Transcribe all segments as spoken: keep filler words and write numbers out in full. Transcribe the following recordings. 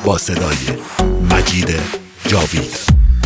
با صدای مجید جاوید.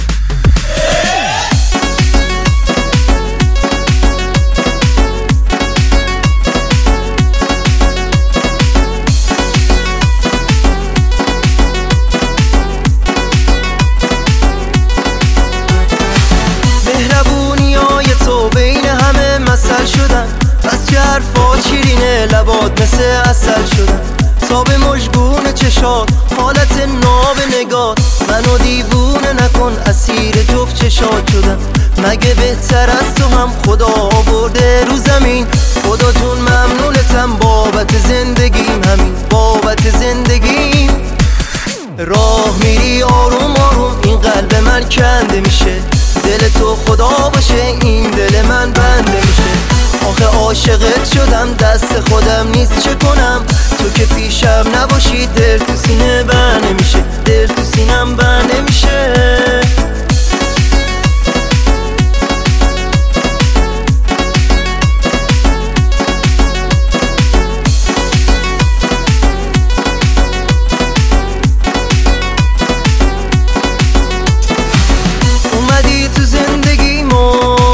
بس که حرفات شیرینه، لبات مثل عسل شدن، تاب مژگون چشات، حالت ناب نگات، منو دیوونه نکن، اسیر جفت چشات شدم. مگه بهتر از تو هم خدا آورده رو زمین؟ خدا جون ممنونتم بابت زندگیم، همین بابت زندگیم. راه میری آروم آروم، این قلب من کنده میشه، دل تو خدا باشه این دل من بنده میشه. آخه عاشقت شدم، دست خودم نیست چه کنم، تو که پیشم نباشی دل تو سینه بر نمیشه، دل تو سینم بر نمیشه. اومدی تو زندگی ما،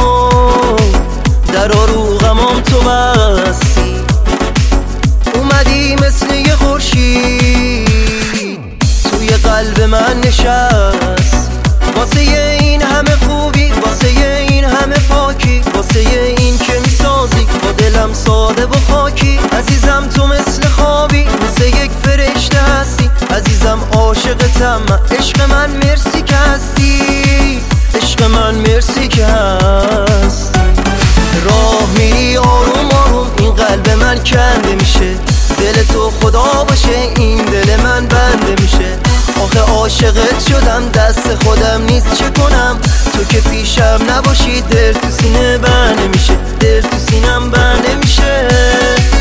در رو غمام تو بستی، اومدی مثل یه خورشید توی قلب من نشست. واسه این همه خوبی، واسه این همه پاکی، واسه این که میسازی با دلم ساده و خاکی. عزیزم تو مثل خوابی، مثل یک فرشته هستی، عزیزم عاشقتم من، عشق من مرسی که هستی، عشق من مرسی که هستی. راه میری آروم آروم، این قلب من کنده میشه، دل تو خدا باشه این دل من بنده میشه. آخه عاشقت شدم، دست خودم نیست چه کنم، تو که پیشم نباشی دل تو سینه بر نمیشه، دل تو سینم بر نمیشه.